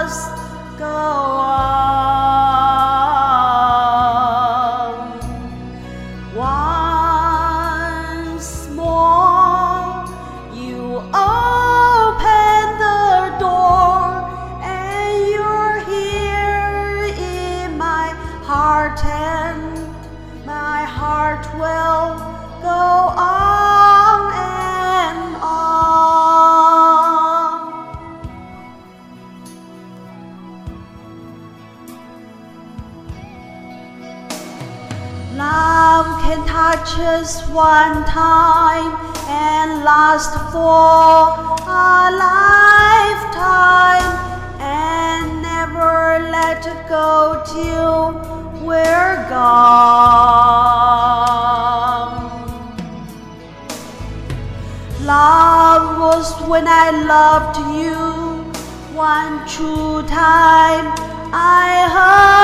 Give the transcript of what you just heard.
must go on. Once more you open the door, and you're here in my heart, and my heart will go on and on. Love can touch us one time and last for a lifetime, and never let it go till we're gone. Love was when I loved you one true time. I heard